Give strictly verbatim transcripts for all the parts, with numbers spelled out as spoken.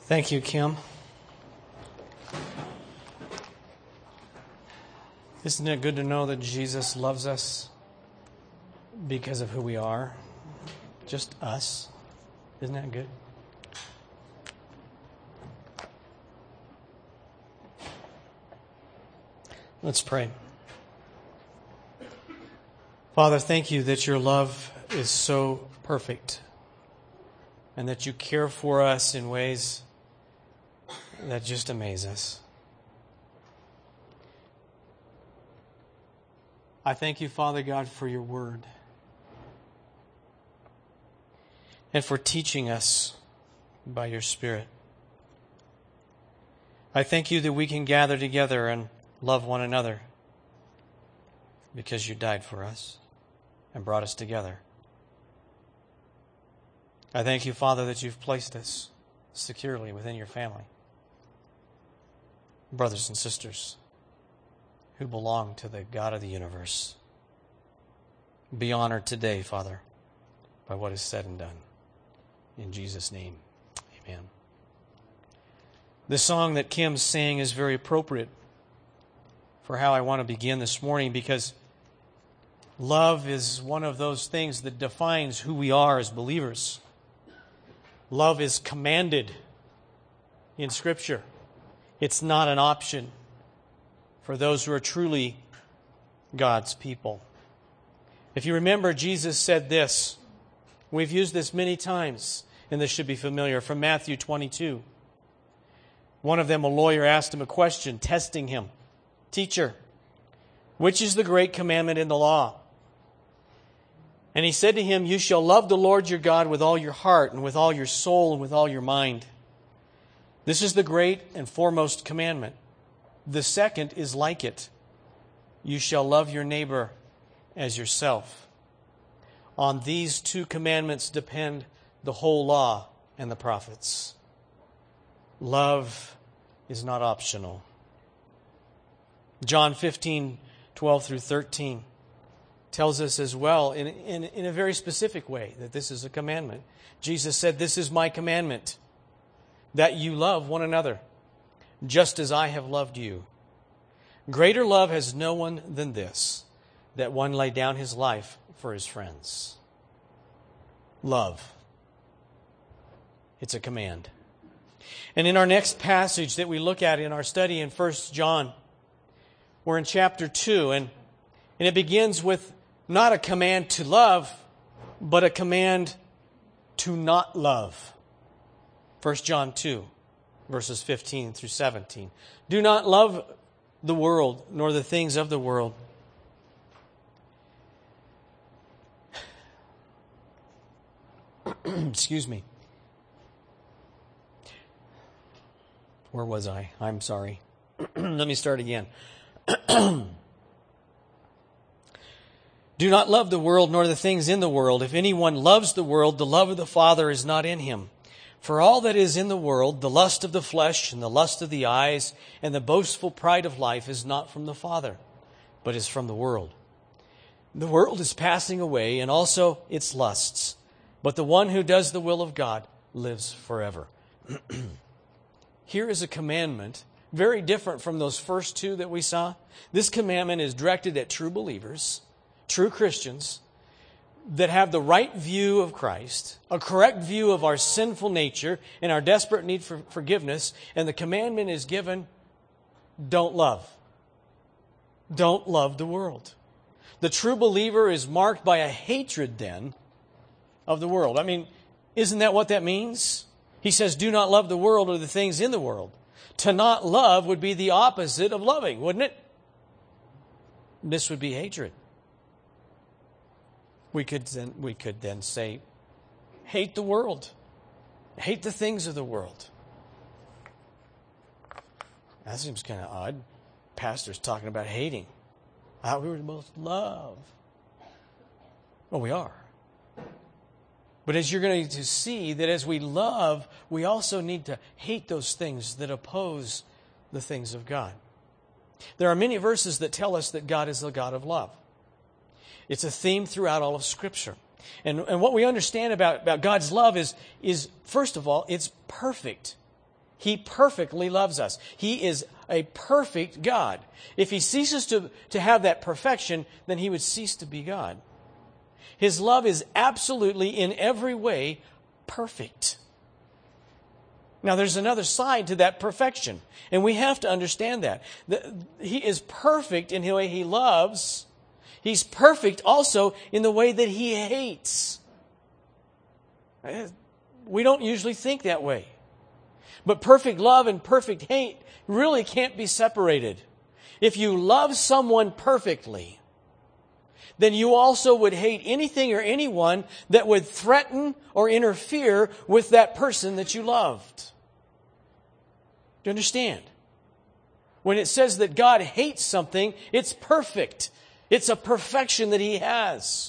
Thank you, Kim. Isn't it good to know that Jesus loves us because of who we are? Just us. Isn't that good? Let's pray. Father, thank you that your love is so perfect and that you care for us in ways that just amaze us. I thank you, Father God, for your word and for teaching us by your Spirit. I thank you that we can gather together and love one another because you died for us and brought us together. I thank you, Father, that you've placed us securely within your family. Brothers and sisters who belong to the God of the universe. Be honored today, Father, by what is said and done. In Jesus' name, amen. The song that Kim sang is very appropriate for how I want to begin this morning, because love is one of those things that defines who we are as believers. Love is commanded in Scripture. It's not an option for those who are truly God's people. If you remember, Jesus said this. We've used this many times, and this should be familiar, from Matthew twenty-two. One of them, a lawyer, asked him a question, testing him. Teacher, which is the great commandment in the law? And he said to him, you shall love the Lord your God with all your heart and with all your soul and with all your mind. This is the great and foremost commandment. The second is like it. You shall love your neighbor as yourself. On these two commandments depend the whole law and the prophets. Love is not optional. John fifteen, twelve through thirteen tells us as well in, in, in a very specific way that this is a commandment. Jesus said, this is my commandment, that you love one another, just as I have loved you. Greater love has no one than this, that one lay down his life for his friends. Love. It's a command. And in our next passage that we look at in our study in First John, we're in chapter two, and, and it begins with not a command to love, but a command to not love. First John two, verses fifteen through seventeen. Do not love the world, nor the things of the world. Excuse me. Where was I? I'm sorry. Let me start again. Do not love the world, nor the things in the world. If anyone loves the world, the love of the Father is not in him. For all that is in the world, the lust of the flesh and the lust of the eyes and the boastful pride of life is not from the Father, but is from the world. The world is passing away, and also its lusts. But the one who does the will of God lives forever. Here is a commandment, very different from those first two that we saw. This commandment is directed at true believers, true Christians, that have the right view of Christ, a correct view of our sinful nature and our desperate need for forgiveness. And the commandment is given, don't love. Don't love the world. The true believer is marked by a hatred then of the world. I mean, isn't that what that means? He says, do not love the world or the things in the world. To not love would be the opposite of loving, wouldn't it? This would be hatred. We could then, we could then say, hate the world. Hate the things of the world. That seems kind of odd. Pastor's talking about hating. How we were supposed to love. Well, we are. But as you're going to see that as we love, we also need to hate those things that oppose the things of God. There are many verses that tell us that God is a God of love. It's a theme throughout all of Scripture. And, and what we understand about, about God's love is, is, first of all, it's perfect. He perfectly loves us. He is a perfect God. If He ceases to, to have that perfection, then He would cease to be God. His love is absolutely, in every way, perfect. Now, there's another side to that perfection, and we have to understand that. The, he is perfect in the way He loves. He's perfect also in the way that He hates. We don't usually think that way. But perfect love and perfect hate really can't be separated. If you love someone perfectly, then you also would hate anything or anyone that would threaten or interfere with that person that you loved. Do you understand? When it says that God hates something, it's perfect. It's a perfection that He has.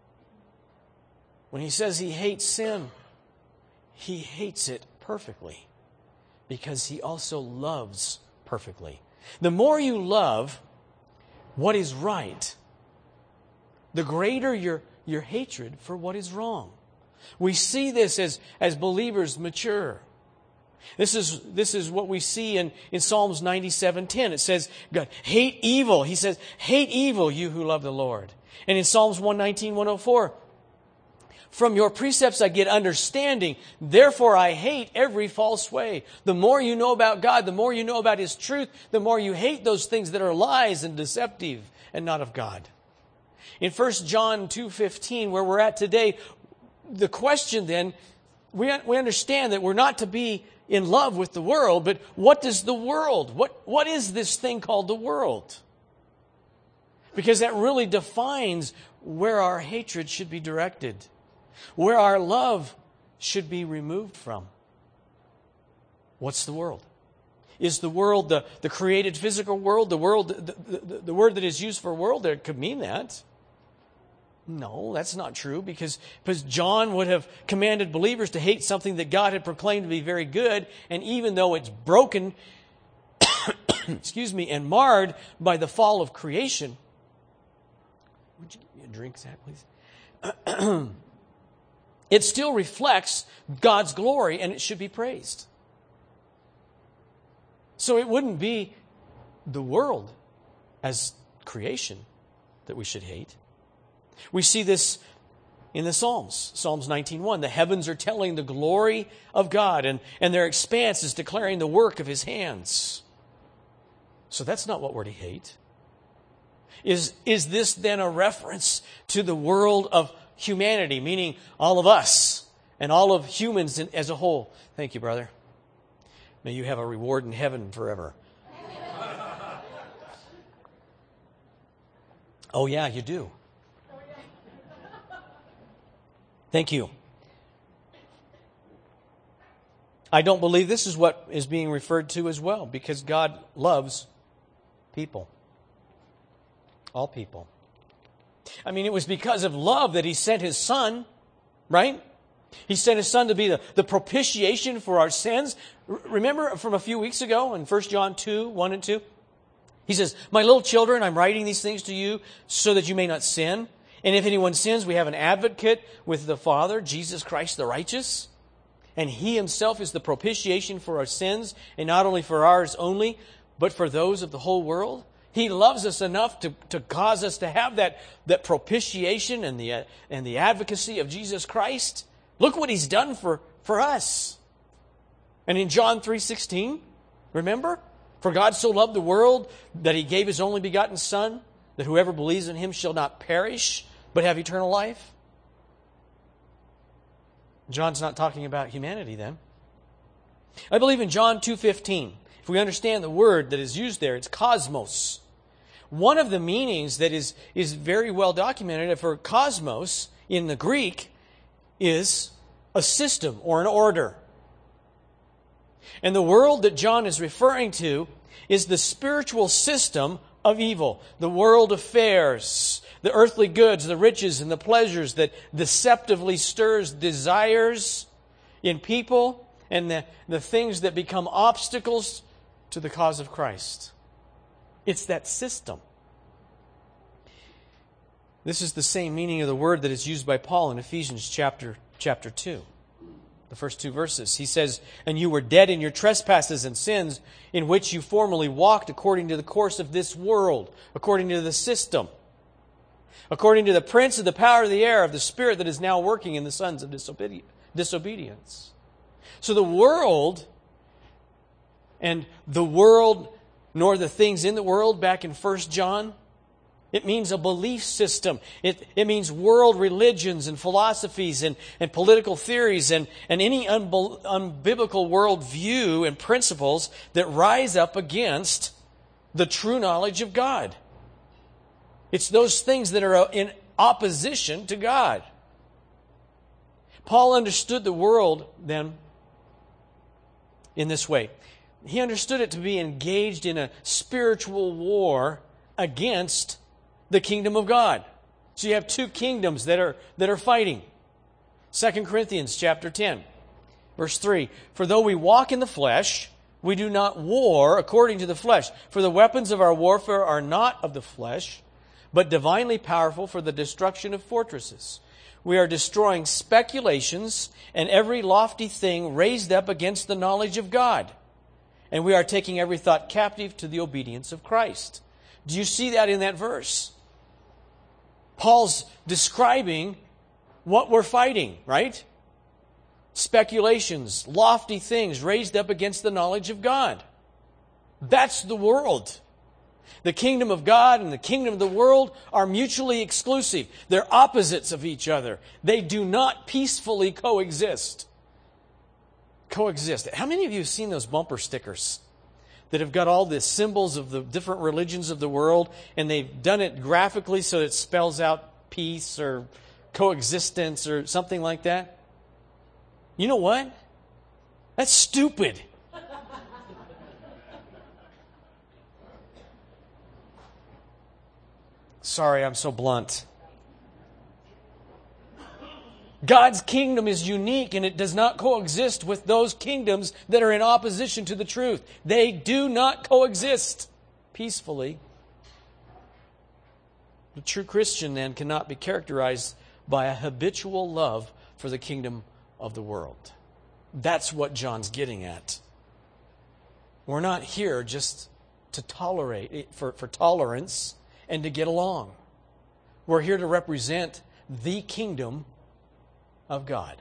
When He says He hates sin, He hates it perfectly because He also loves perfectly. The more you love what is right, the greater your, your hatred for what is wrong. We see this as, as believers mature. This is, this is what we see in, in Psalms ninety-seven ten. It says, God, hate evil. He says, hate evil, you who love the Lord. And in Psalms one nineteen, one oh four, from your precepts I get understanding, therefore I hate every false way. The more you know about God, the more you know about His truth, the more you hate those things that are lies and deceptive and not of God. In First John two fifteen, where we're at today, the question then, we, we understand that we're not to be in love with the world, but what does the world, what, what is this thing called the world? Because that really defines where our hatred should be directed, where our love should be removed from. What's the world? Is the world the, the created physical world, the world, the, the, the word that is used for world, there could mean that. No, that's not true, because, because John would have commanded believers to hate something that God had proclaimed to be very good, and even though it's broken, excuse me, and marred by the fall of creation. Would you give me a drink, Zach, please? It still reflects God's glory, and it should be praised. So it wouldn't be the world as creation that we should hate. We see this in the Psalms. Psalms nineteen one. The heavens are telling the glory of God, and, and their expanse is declaring the work of His hands. So that's not what we're to hate. Is, is this then a reference to the world of humanity, meaning all of us and all of humans as a whole? Thank you, brother. May you have a reward in heaven forever. Oh, yeah, you do. Thank you. I don't believe this is what is being referred to as well, because God loves people. All people. I mean, it was because of love that He sent His Son, right? He sent His Son to be the, the propitiation for our sins. R- remember from a few weeks ago in First John two, one and two? He says, my little children, I'm writing these things to you so that you may not sin. And if anyone sins, we have an advocate with the Father, Jesus Christ the righteous. And He Himself is the propitiation for our sins, and not only for ours only, but for those of the whole world. He loves us enough to, to cause us to have that, that propitiation and the, and the advocacy of Jesus Christ. Look what He's done for, for us. And in John three sixteen, remember? For God so loved the world that He gave His only begotten Son, that whoever believes in Him shall not perish, but have eternal life. John's not talking about humanity then. I believe in John two fifteen. If we understand the word that is used there, it's cosmos. One of the meanings that is, is very well documented for cosmos in the Greek is a system or an order. And the world that John is referring to is the spiritual system of evil, the world affairs, the earthly goods, the riches, and the pleasures that deceptively stirs desires in people, and the, the things that become obstacles to the cause of Christ. It's that system. This is the same meaning of the word that is used by Paul in Ephesians chapter, chapter two. The first two verses. He says, "And you were dead in your trespasses and sins, in which you formerly walked according to the course of this world," according to the system, "according to the prince of the power of the air, of the spirit that is now working in the sons of disobedi- disobedience." So the world, and the world, nor the things in the world, back in First John, it means a belief system. It, it means world religions and philosophies and, and political theories and, and any unbe- unbiblical worldview and principles that rise up against the true knowledge of God. It's those things that are in opposition to God. Paul understood the world then in this way. He understood it to be engaged in a spiritual war against the kingdom of God. So you have two kingdoms that are that are fighting. Second Corinthians chapter ten, verse three. "For though we walk in the flesh, we do not war according to the flesh. For the weapons of our warfare are not of the flesh, but divinely powerful for the destruction of fortresses. We are destroying speculations and every lofty thing raised up against the knowledge of God. And we are taking every thought captive to the obedience of Christ." Do you see that in that verse? Paul's describing what we're fighting, right? Speculations, lofty things raised up against the knowledge of God. That's the world. The kingdom of God and the kingdom of the world are mutually exclusive. They're opposites of each other. They do not peacefully coexist. Coexist. How many of you have seen those bumper stickers that have got all the symbols of the different religions of the world, and they've done it graphically so it spells out peace or coexistence or something like that? You know what? That's stupid. Sorry, I'm so blunt. God's kingdom is unique, and it does not coexist with those kingdoms that are in opposition to the truth. They do not coexist peacefully. The true Christian, then, cannot be characterized by a habitual love for the kingdom of the world. That's what John's getting at. We're not here just to tolerate, for, for tolerance and to get along. We're here to represent the kingdom of God.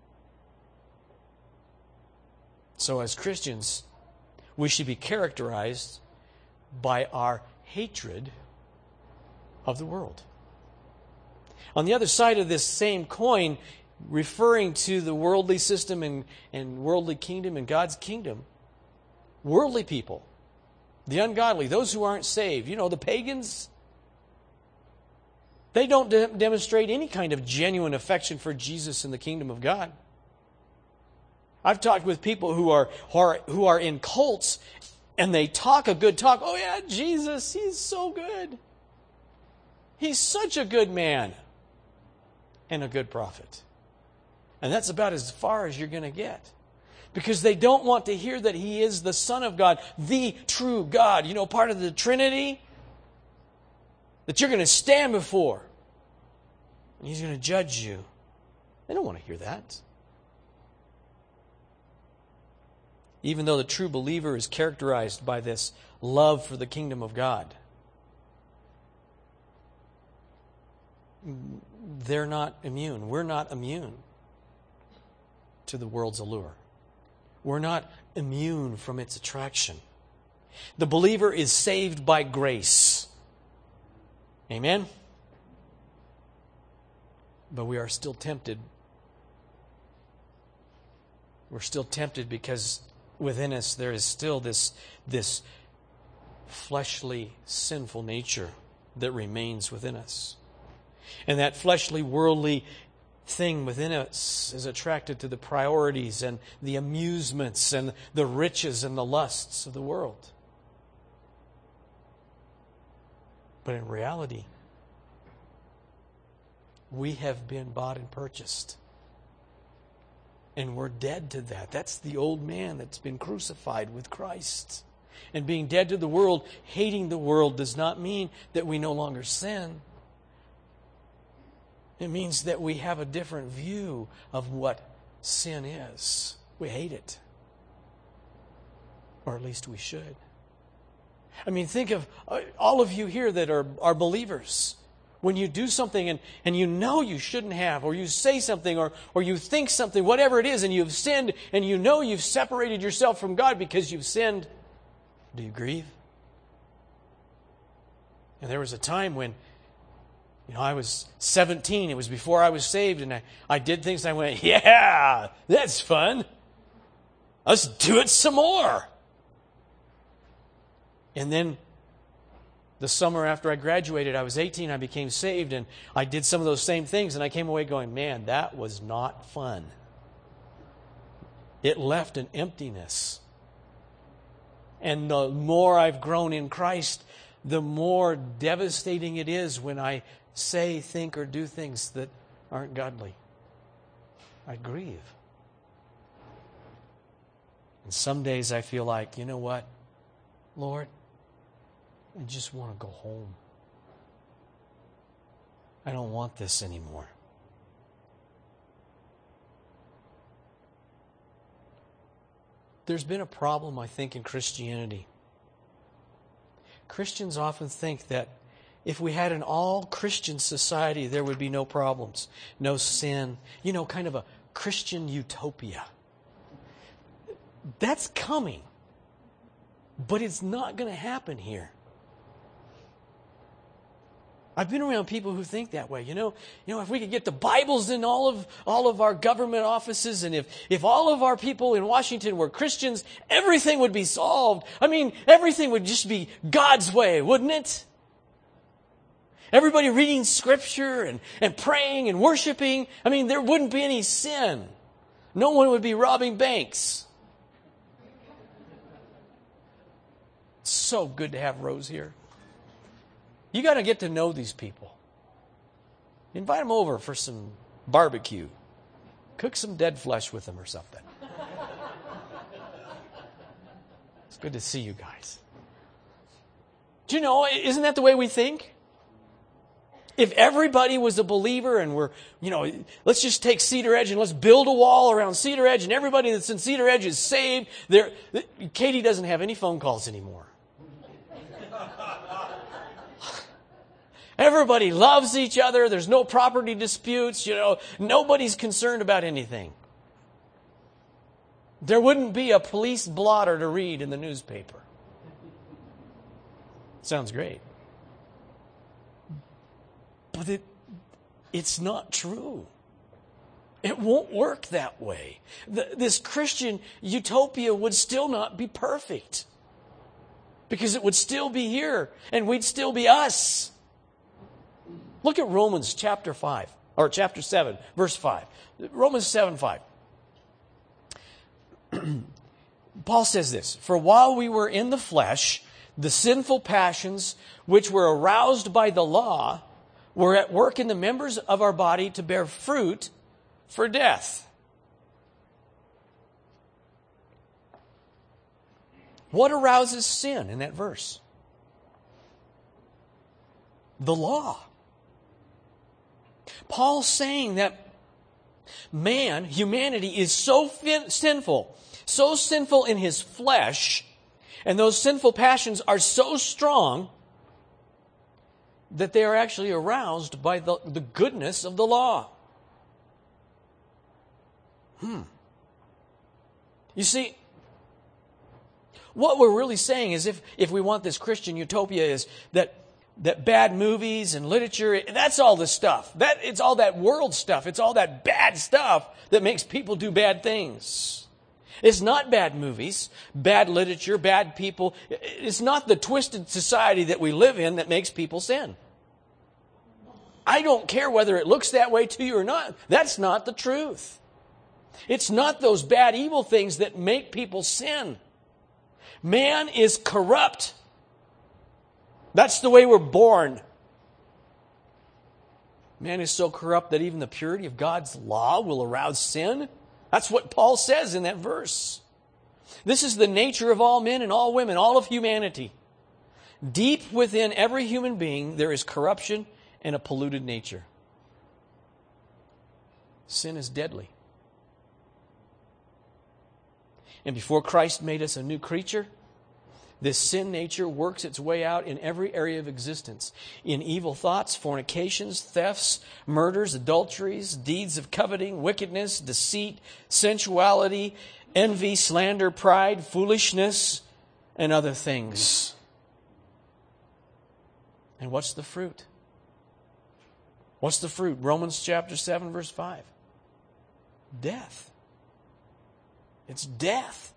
So as Christians, we should be characterized by our hatred of the world. On the other side of this same coin, referring to the worldly system and, and worldly kingdom and God's kingdom, worldly people, the ungodly, those who aren't saved, you know, the pagans, they don't de- demonstrate any kind of genuine affection for Jesus and the kingdom of God. I've talked with people who are, who are who are in cults, and they talk a good talk. Oh yeah, Jesus, He's so good. He's such a good man and a good prophet. And that's about as far as you're going to get. Because they don't want to hear that He is the Son of God, the true God. You know, part of the Trinity that you're going to stand before. And He's going to judge you. They don't want to hear that. Even though the true believer is characterized by this love for the kingdom of God, they're not immune. We're not immune to the world's allure. We're not immune from its attraction. The believer is saved by grace. Amen? But we are still tempted. We're still tempted because within us there is still this, this fleshly, sinful nature that remains within us. And that fleshly, worldly thing within us is attracted to the priorities and the amusements and the riches and the lusts of the world. But in reality, we have been bought and purchased. And we're dead to that. That's the old man that's been crucified with Christ. And being dead to the world, hating the world, does not mean that we no longer sin. It means that we have a different view of what sin is. We hate it. Or at least we should. I mean, think of uh, all of you here that are, are believers. When you do something and, and you know you shouldn't have, or you say something, or, or you think something, whatever it is, and you've sinned, and you know you've separated yourself from God because you've sinned, do you grieve? And there was a time when, you know, I was seventeen. It was before I was saved, and I, I did things and I went, yeah, that's fun. Let's do it some more. And then the summer after I graduated, I was eighteen, I became saved, and I did some of those same things, and I came away going, man, that was not fun. It left an emptiness. And the more I've grown in Christ, the more devastating it is when I say, think, or do things that aren't godly. I grieve. And some days I feel like, you know what, Lord, I just want to go home. I don't want this anymore. There's been a problem, I think, in Christianity. Christians often think that if we had an all-Christian society, there would be no problems, no sin. You know, kind of a Christian utopia. That's coming. But it's not going to happen here. I've been around people who think that way. You know, you know, if we could get the Bibles in all of all of our government offices, and if, if all of our people in Washington were Christians, everything would be solved. I mean, everything would just be God's way, wouldn't it? Everybody reading Scripture and, and praying and worshiping. I mean, there wouldn't be any sin. No one would be robbing banks. It's so good to have Rose here. You got to get to know these people. Invite them over for some barbecue. Cook some dead flesh with them or something. It's good to see you guys. Do you know, isn't that the way we think? If everybody was a believer and we're, you know, let's just take Cedar Edge and let's build a wall around Cedar Edge, and everybody that's in Cedar Edge is saved. They're, Katie doesn't have any phone calls anymore. Everybody loves each other. There's no property disputes. You know, nobody's concerned about anything. There wouldn't be a police blotter to read in the newspaper. Sounds great. But it, it's not true. It won't work that way. The, this Christian utopia would still not be perfect. Because it would still be here, and we'd still be us. Look at Romans chapter five, or chapter seven, verse five. Romans seven, five. Paul says this, "For while we were in the flesh, the sinful passions which were aroused by the law were at work in the members of our body to bear fruit for death." What arouses sin in that verse? The law. Paul's saying that man, humanity, is so fin- sinful, so sinful in his flesh, and those sinful passions are so strong that they are actually aroused by the, the goodness of the law. Hmm. You see, what we're really saying is if, if we want this Christian utopia is that that bad movies and literature, that's all the stuff. That it's all that world stuff. It's all that bad stuff that makes people do bad things. It's not bad movies, bad literature, bad people. It's not the twisted society that we live in that makes people sin. I don't care whether it looks that way to you or not. That's not the truth. It's not those bad, evil things that make people sin. Man is corrupt. That's the way we're born. Man is so corrupt that even the purity of God's law will arouse sin. That's what Paul says in that verse. This is the nature of all men and all women, all of humanity. Deep within every human being, there is corruption and a polluted nature. Sin is deadly. And before Christ made us a new creature, this sin nature works its way out in every area of existence. In evil thoughts, fornications, thefts, murders, adulteries, deeds of coveting, wickedness, deceit, sensuality, envy, slander, pride, foolishness, and other things. And what's the fruit? What's the fruit? Romans chapter seven, verse five. Death. It's death.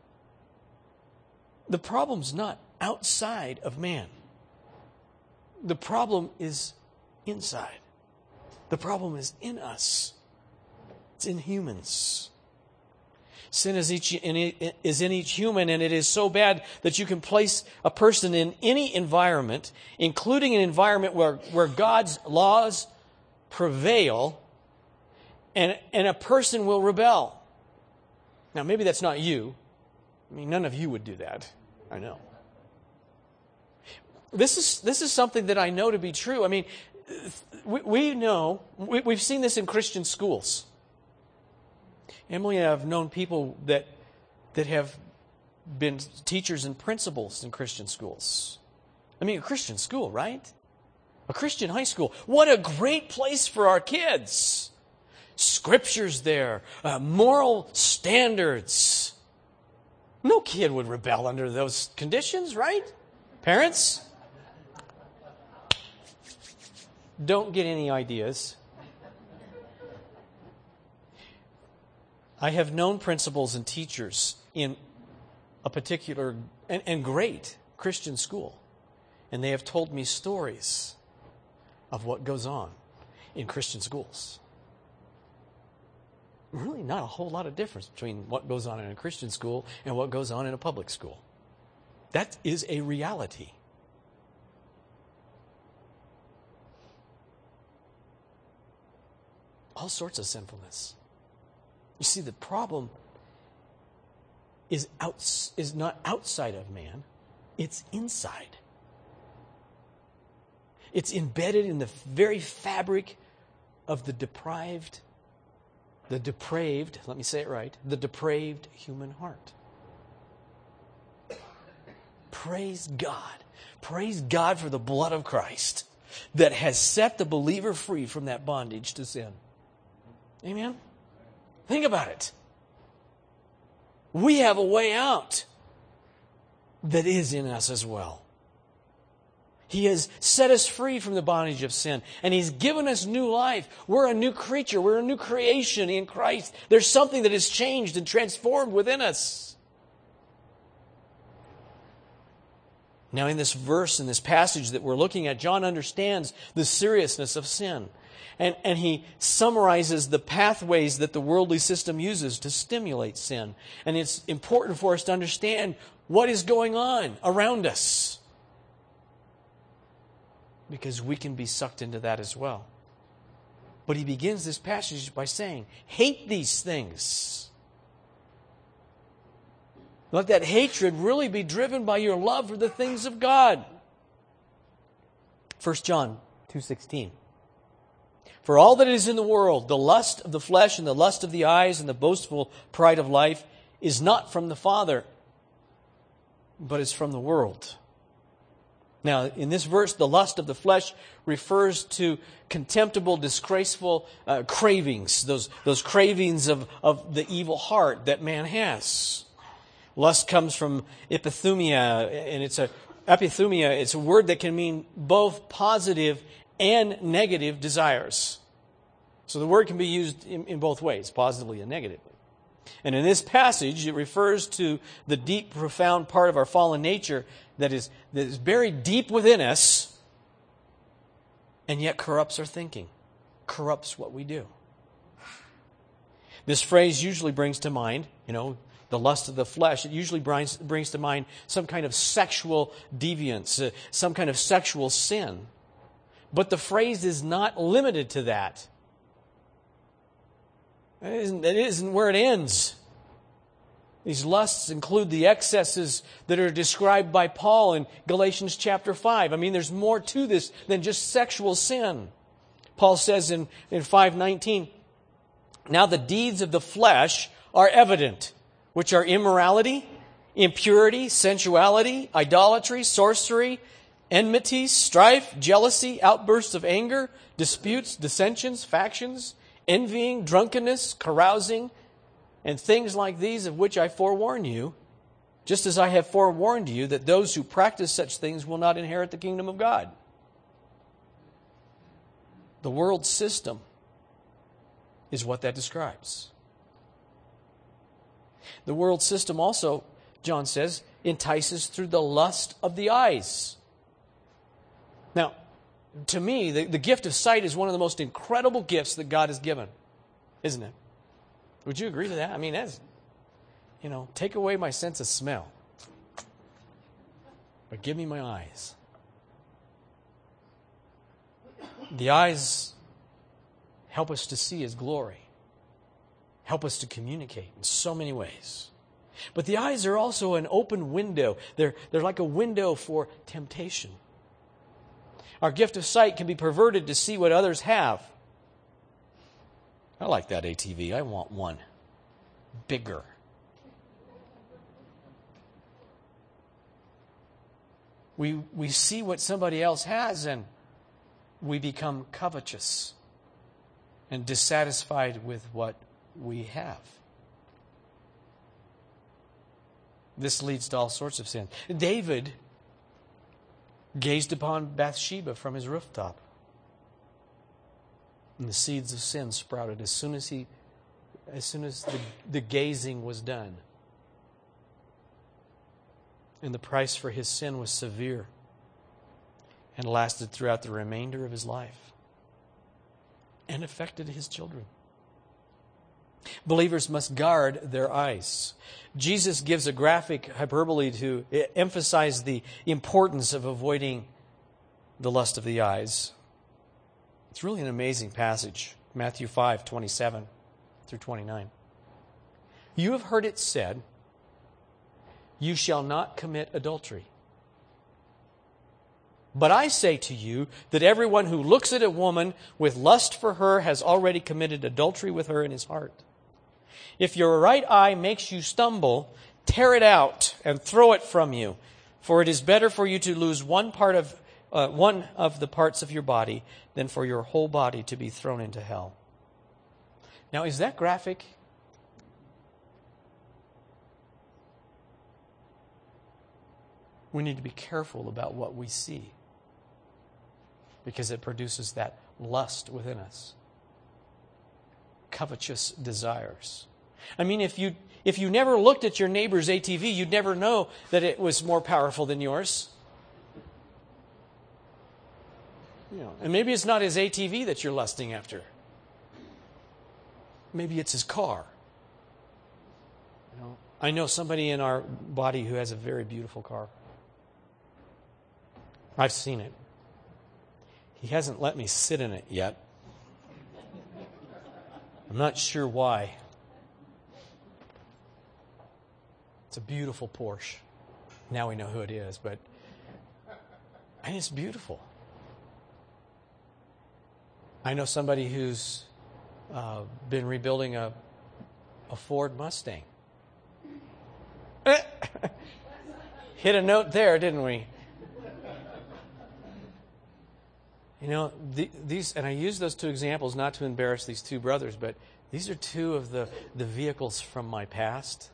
The problem's not outside of man. The problem is inside. The problem is in us. It's in humans. Sin is, each, is in each human, and it is so bad that you can place a person in any environment, including an environment where, where God's laws prevail, and, and a person will rebel. Now, maybe that's not you. I mean, none of you would do that. I know. This is this is something that I know to be true. I mean, we, we know, we, we've seen this in Christian schools. Emily and I have known people that that have been teachers and principals in Christian schools. I mean, a Christian school, right? A Christian high school. What a great place for our kids. Scriptures there, uh, moral standards. No kid would rebel under those conditions, right? Parents? Don't get any ideas. I have known principals and teachers in a particular and, and great Christian school, and they have told me stories of what goes on in Christian schools. Really not a whole lot of difference between what goes on in a Christian school and what goes on in a public school. That is a reality. All sorts of sinfulness. You see, the problem is out, is not outside of man, it's inside. It's embedded in the very fabric of the deprived The depraved, let me say it right, the depraved human heart. Praise God. Praise God for the blood of Christ that has set the believer free from that bondage to sin. Amen? Think about it. We have a way out that is in us as well. He has set us free from the bondage of sin, and He's given us new life. We're a new creature. We're a new creation in Christ. There's something that has changed and transformed within us. Now, in this verse, in this passage that we're looking at, John understands the seriousness of sin. And, and he summarizes the pathways that the worldly system uses to stimulate sin. And it's important for us to understand what is going on around us, because we can be sucked into that as well. But he begins this passage by saying, hate these things. Let that hatred really be driven by your love for the things of God. First John two sixteen. For all that is in the world, the lust of the flesh and the lust of the eyes and the boastful pride of life is not from the Father, but is from the world. Now, in this verse, the lust of the flesh refers to contemptible, disgraceful uh, cravings, those, those cravings of, of the evil heart that man has. Lust comes from epithumia, and it's a epithumia. It's a word that can mean both positive and negative desires. So the word can be used in, in both ways, positively and negatively. And in this passage, it refers to the deep, profound part of our fallen nature that is, that is buried deep within us and yet corrupts our thinking, corrupts what we do. This phrase usually brings to mind, you know, the lust of the flesh. It usually brings, brings to mind some kind of sexual deviance, uh, some kind of sexual sin. But the phrase is not limited to that. It isn't, it isn't where it ends. These lusts include the excesses that are described by Paul in Galatians chapter five. I mean, there's more to this than just sexual sin. Paul says in, in five nineteen, now the deeds of the flesh are evident, which are immorality, impurity, sensuality, idolatry, sorcery, enmity, strife, jealousy, outbursts of anger, disputes, dissensions, factions, envying, drunkenness, carousing, and things like these, of which I forewarn you, just as I have forewarned you that those who practice such things will not inherit the kingdom of God. The world system is what that describes. The world system also, John says, entices through the lust of the eyes. Now, to me, the, the gift of sight is one of the most incredible gifts that God has given, isn't it? Would you agree to that? I mean, that's, you know, take away my sense of smell, but give me my eyes. The eyes help us to see His glory, help us to communicate in so many ways. But the eyes are also an open window. They're, they're like a window for temptation. Our gift of sight can be perverted to see what others have. I like that A T V. I want one bigger. We, we see what somebody else has and we become covetous and dissatisfied with what we have. This leads to all sorts of sins. David gazed upon Bathsheba from his rooftop, and the seeds of sin sprouted as soon as he, as soon as the, the gazing was done. And the price for his sin was severe and lasted throughout the remainder of his life and affected his children. Believers must guard their eyes. Jesus gives a graphic hyperbole to emphasize the importance of avoiding the lust of the eyes. It's really an amazing passage. Matthew five, twenty-seven through twenty-nine. You have heard it said, you shall not commit adultery. But I say to you that everyone who looks at a woman with lust for her has already committed adultery with her in his heart. If your right eye makes you stumble, tear it out and throw it from you. For it is better for you to lose one part of uh, one of the parts of your body than for your whole body to be thrown into hell. Now, is that graphic? We need to be careful about what we see, because it produces that lust within us. Covetous desires. I mean, if you if you never looked at your neighbor's A T V, you'd never know that it was more powerful than yours. You know, and maybe it's not his A T V that you're lusting after. Maybe it's his car. You know, I know somebody in our body who has a very beautiful car. I've seen it. He hasn't let me sit in it yet. I'm not sure why. It's a beautiful Porsche. Now we know who it is, but and it's beautiful. I know somebody who's uh, been rebuilding a a Ford Mustang. Hit a note there, didn't we? You know, the, these, and I use those two examples not to embarrass these two brothers, but these are two of the, the vehicles from my past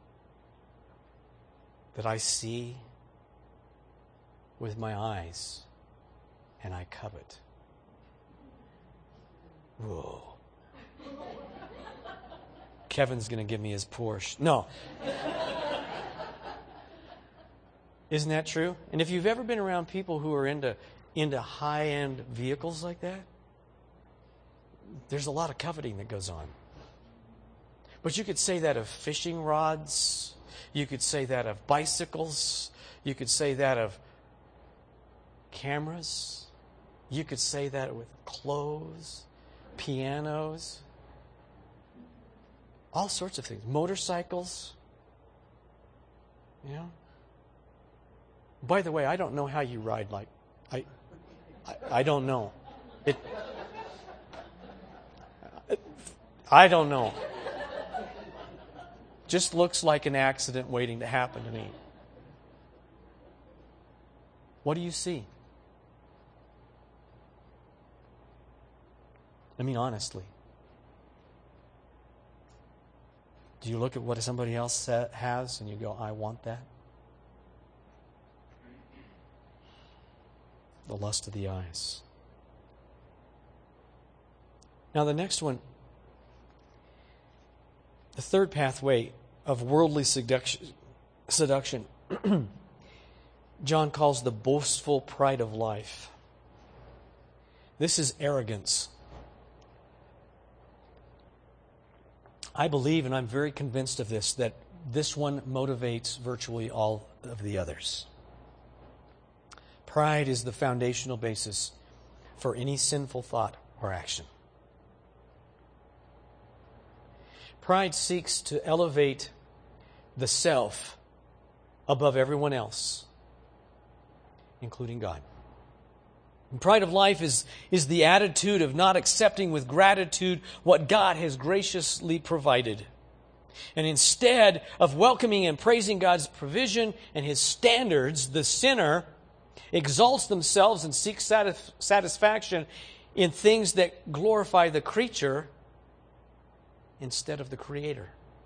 that I see with my eyes and I covet. Whoa. Kevin's going to give me his Porsche. No. Isn't that true? And if you've ever been around people who are into into high-end vehicles like that, there's a lot of coveting that goes on. But you could say that of fishing rods. You could say that of bicycles. You could say that of cameras. You could say that with clothes, pianos, all sorts of things. Motorcycles. You know? By the way, I don't know how you ride like I I, I don't know. It I don't know. just looks like an accident waiting to happen to me. What do you see? I mean, honestly. Do you look at what somebody else has and you go, I want that? The lust of the eyes. Now the next one, the third pathway of worldly seduction, seduction John calls the boastful pride of life. This is arrogance. I believe, and I'm very convinced of this, that this one motivates virtually all of the others. Pride is the foundational basis for any sinful thought or action. Pride seeks to elevate the self above everyone else, including God. And pride of life is, is the attitude of not accepting with gratitude what God has graciously provided. And instead of welcoming and praising God's provision and His standards, the sinner exalts themselves and seeks satisf- satisfaction in things that glorify the creature instead of the Creator.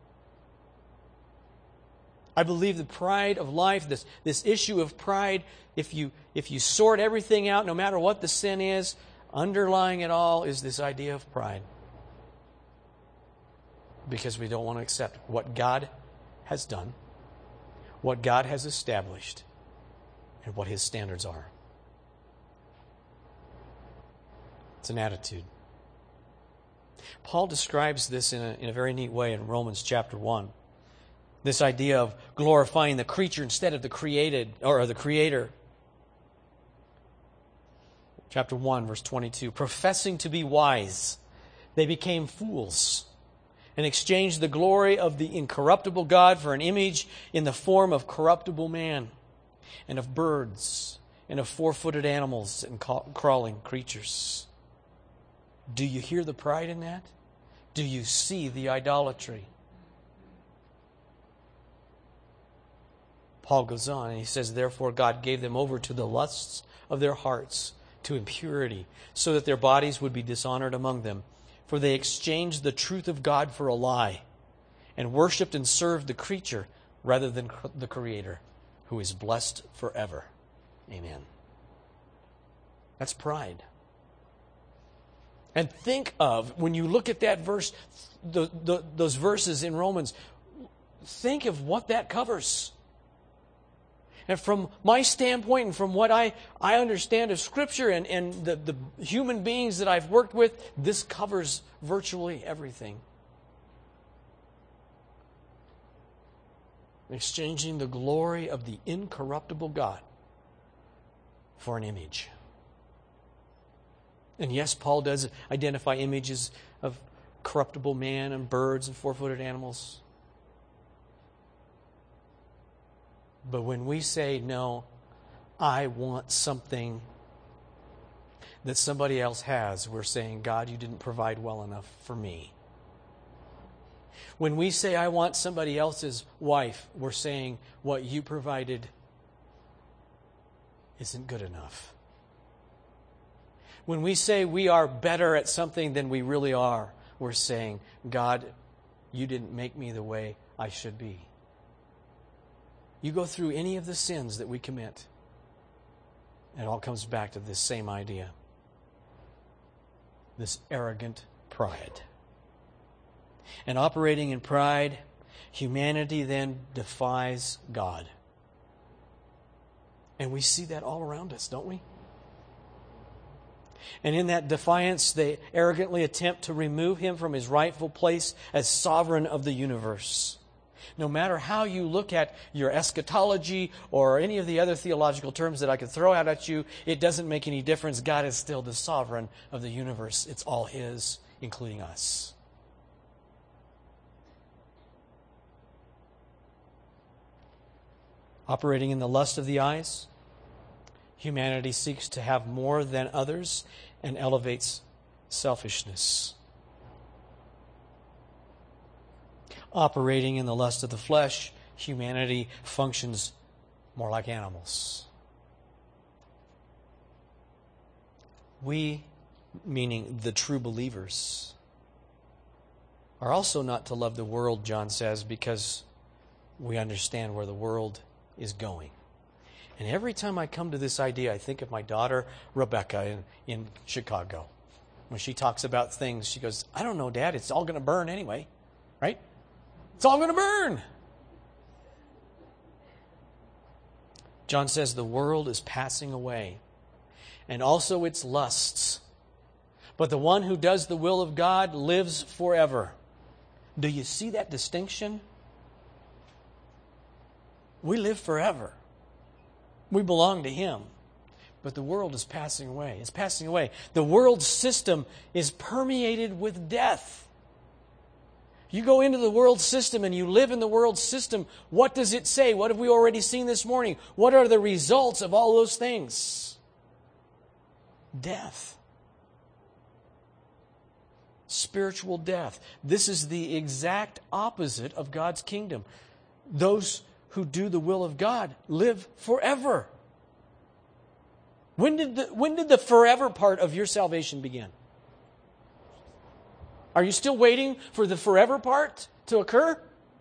I believe the pride of life, this, this issue of pride, if you, if you sort everything out, no matter what the sin is, underlying it all is this idea of pride. Because we don't want to accept what God has done, what God has established, and what His standards are. It's an attitude. Paul describes this in a, in a very neat way in Romans chapter one. This idea of glorifying the creature instead of the created or the Creator. Chapter one, verse twenty-two. Professing to be wise, they became fools and exchanged the glory of the incorruptible God for an image in the form of corruptible man and of birds and of four-footed animals and crawling creatures. Do you hear the pride in that? Do you see the idolatry? Paul goes on and he says, therefore God gave them over to the lusts of their hearts, to impurity, so that their bodies would be dishonored among them. For they exchanged the truth of God for a lie, and worshipped and served the creature rather than the Creator, who is blessed forever. Amen. That's pride. And think of, when you look at that verse, the, the, those verses in Romans, think of what that covers. And from my standpoint and from what I, I understand of Scripture and, and the, the human beings that I've worked with, this covers virtually everything. Exchanging the glory of the incorruptible God for an image. And yes, Paul does identify images of corruptible man and birds and four-footed animals. But when we say, no, I want something that somebody else has, we're saying, God, you didn't provide well enough for me. When we say, I want somebody else's wife, we're saying, what you provided isn't good enough. When we say we are better at something than we really are, we're saying, God, you didn't make me the way I should be. You go through any of the sins that we commit, and it all comes back to this same idea. This arrogant pride. And operating in pride, humanity then defies God. And we see that all around us, don't we? And in that defiance, they arrogantly attempt to remove Him from His rightful place as sovereign of the universe. No matter how you look at your eschatology or any of the other theological terms that I could throw out at you, it doesn't make any difference. God is still the sovereign of the universe. It's all His, including us. Operating in the lust of the eyes, humanity seeks to have more than others and elevates selfishness. operating in the lust of the flesh, humanity functions more like animals. We, meaning the true believers, are also not to love the world, John says, because we understand where the world is going. And every time I come to this idea, I think of my daughter, Rebecca, in, in Chicago. When she talks about things, she goes, I don't know, Dad, it's all going to burn anyway. Right? It's all going to burn. John says the world is passing away, and also its lusts. But the one who does the will of God lives forever. Do you see that distinction? We live forever. We belong to Him. But the world is passing away. It's passing away. The world system is permeated with death. You go into the world system and you live in the world system. What does it say? What have we already seen this morning? What are the results of all those things? Death. Spiritual death. This is the exact opposite of God's kingdom. Those who do the will of God live forever. When did the, when did the forever part of your salvation begin? Are you still waiting for the forever part to occur?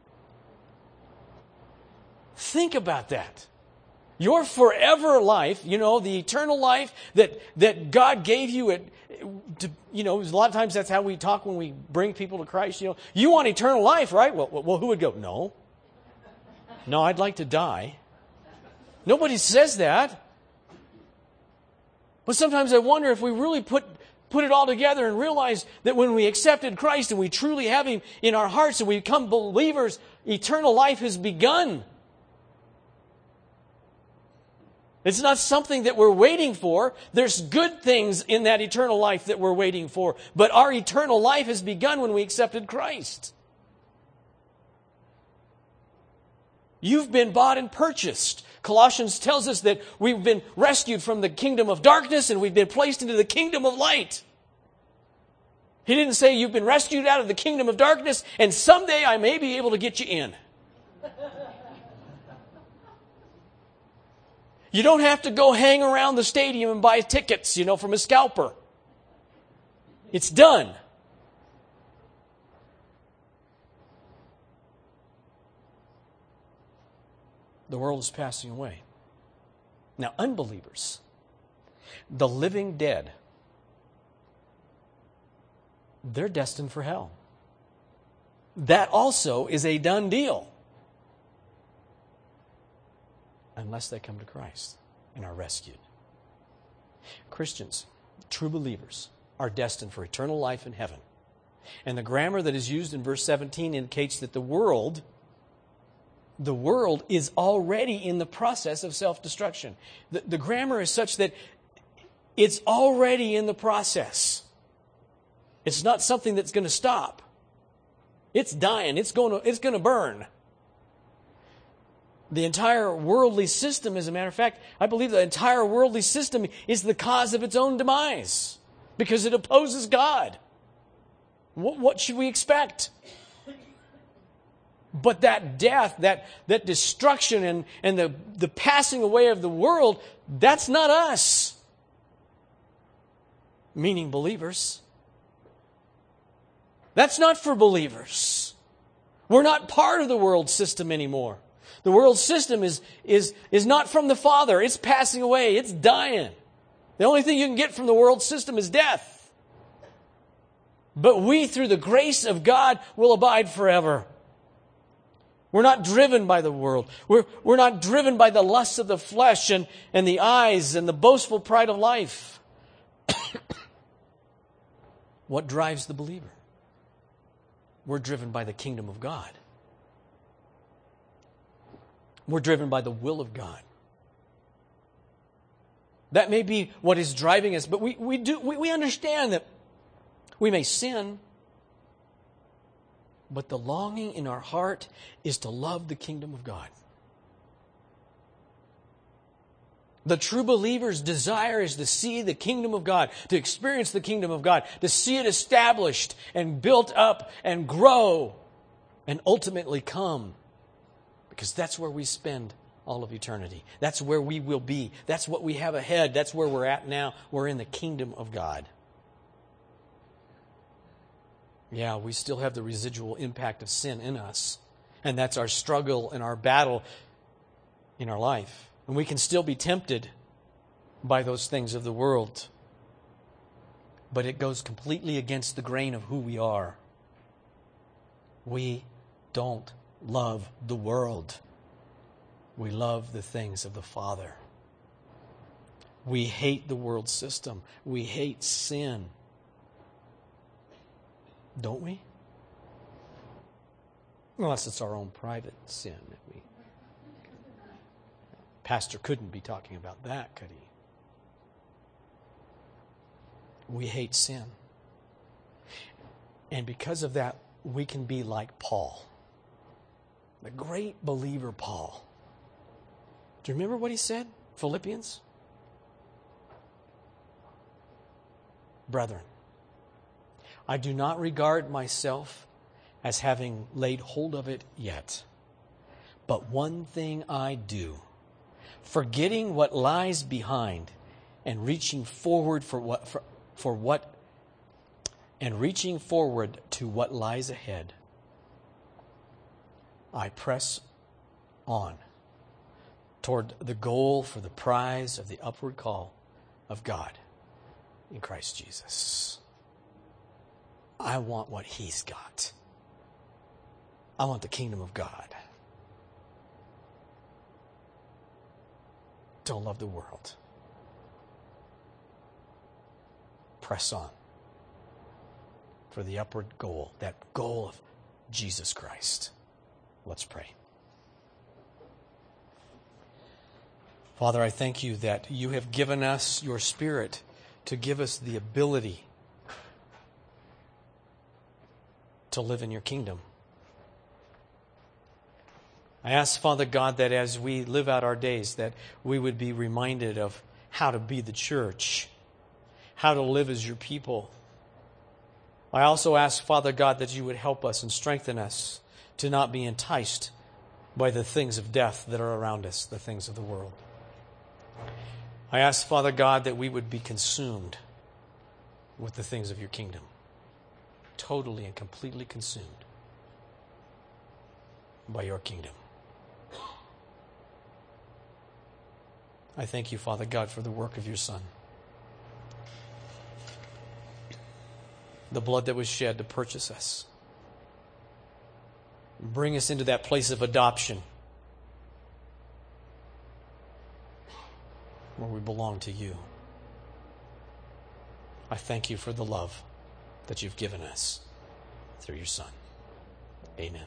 Think about that. Your forever life, you know, the eternal life that, that God gave you, at, to, you know, a lot of times that's how we talk when we bring people to Christ. You know, you want eternal life, right? Well, well, who would go, no. No, I'd like to die. Nobody says that. But sometimes I wonder if we really put put it all together and realize that when we accepted Christ and we truly have Him in our hearts and we become believers, eternal life has begun. It's not something that we're waiting for. There's good things in that eternal life that we're waiting for. But our eternal life has begun when we accepted Christ. You've been bought and purchased. Colossians tells us that we've been rescued from the kingdom of darkness and we've been placed into the kingdom of light. He didn't say you've been rescued out of the kingdom of darkness and someday I may be able to get you in. You don't have to go hang around the stadium and buy tickets, you know, from a scalper. It's done. The world is passing away. Now, unbelievers, the living dead, they're destined for hell. That also is a done deal. Unless they come to Christ and are rescued. Christians, true believers, are destined for eternal life in heaven. And the grammar that is used in verse seventeen indicates that the world, the world is already in the process of self-destruction. The, the grammar is such that it's already in the process. It's not something that's going to stop. It's dying. It's going to, it's going to burn. The entire worldly system, as a matter of fact, I believe the entire worldly system is the cause of its own demise because it opposes God. What, what should we expect? But that death, that, that destruction and, and the, the passing away of the world, that's not us. Meaning believers. That's not for believers. We're not part of the world system anymore. The world system is, is, is not from the Father. It's passing away. It's dying. The only thing you can get from the world system is death. But we, through the grace of God, will abide forever. We're not driven by the world. We're, we're not driven by the lusts of the flesh and, and the eyes and the boastful pride of life. What drives the believer? We're driven by the kingdom of God. We're driven by the will of God. That may be what is driving us, but we, we do we, we understand that we may sin, but the longing in our heart is to love the kingdom of God. The true believer's desire is to see the kingdom of God, to experience the kingdom of God, to see it established and built up and grow and ultimately come, because that's where we spend all of eternity. That's where we will be. That's what we have ahead. That's where we're at now. We're in the kingdom of God. Yeah, we still have the residual impact of sin in us. And that's our struggle and our battle in our life. And we can still be tempted by those things of the world. But it goes completely against the grain of who we are. We don't love the world. We love the things of the Father. We hate the world system. We hate sin. Don't we? Unless it's our own private sin. We, Pastor couldn't be talking about that, could he? We hate sin. And because of that, we can be like Paul. The great believer Paul. Do you remember what he said? Philippians? Brethren, I do not regard myself as having laid hold of it yet. But one thing I do, forgetting what lies behind and reaching forward for what for, for what and reaching forward to what lies ahead, I press on toward the goal for the prize of the upward call of God in Christ Jesus. I want what He's got. I want the kingdom of God. Don't love the world. Press on for the upward goal, that goal of Jesus Christ. Let's pray. Father, I thank you that you have given us your Spirit to give us the ability to live in your kingdom. I ask, Father God, that as we live out our days, that we would be reminded of how to be the church, how to live as your people. I also ask, Father God, that you would help us and strengthen us to not be enticed by the things of death that are around us, the things of the world. I ask, Father God, that we would be consumed with the things of your kingdom, totally and completely consumed by your kingdom. I thank you, Father God, for the work of your Son. The blood that was shed to purchase us. Bring us into that place of adoption where we belong to you. I thank you for the love that you've given us through your Son. Amen.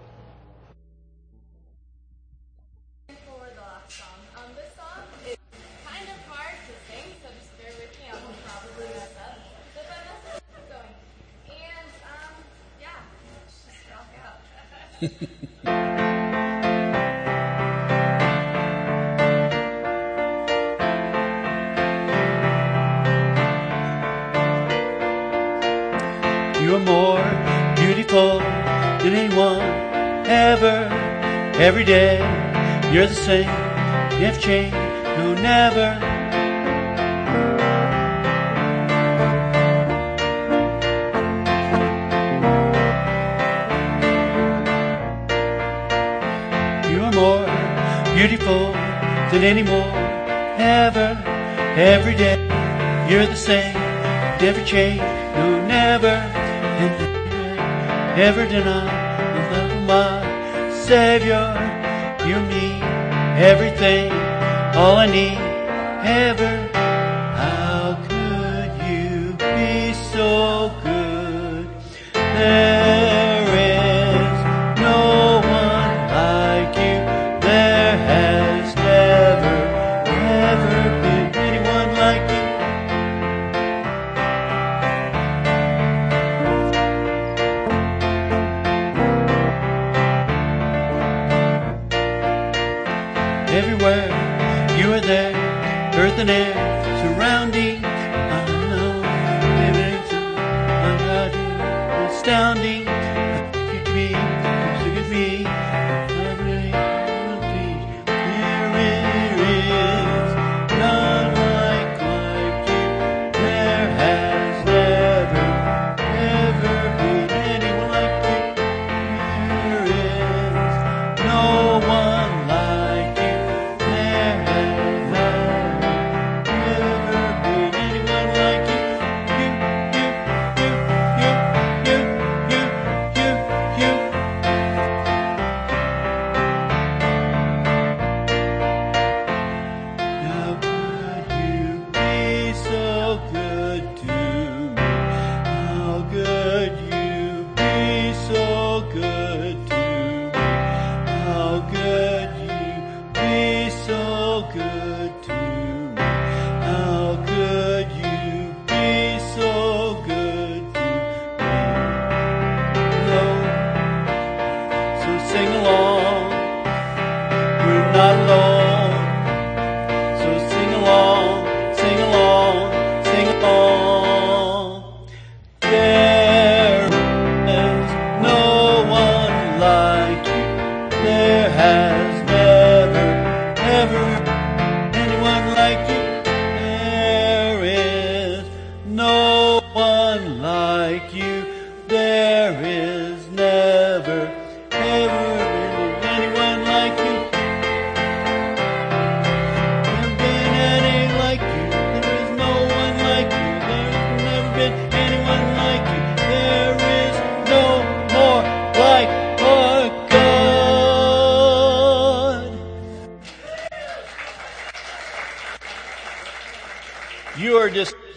You are more beautiful than anyone ever. Every day you're the same. You have changed, no never. You are more beautiful than anyone ever. Every day you're the same. Never change, no never. Never deny the love of my Savior. You mean everything, all I need, ever. How could you be so good? There is no one like you. There has never, ever been anyone like you. Everywhere you are there, earth and air surrounding. I know everything's astounding. I think you'd be you are just